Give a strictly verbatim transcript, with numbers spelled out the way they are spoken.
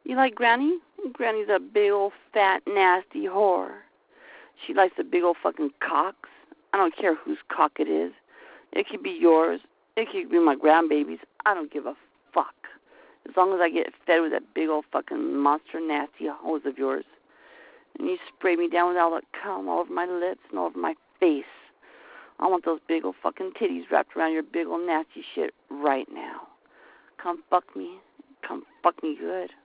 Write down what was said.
You like Granny? Granny's a big old fat nasty whore. She likes the big old fucking cocks. I don't care whose cock it is. It could be yours. It could be my grandbaby's. I don't give a fuck. As long as I get fed with that big old fucking monster nasty hose of yours. And you spray me down with all that cum all over my lips and all over my face. I want those big old fucking titties wrapped around your big old nasty shit right now. Come fuck me. Come fuck me good.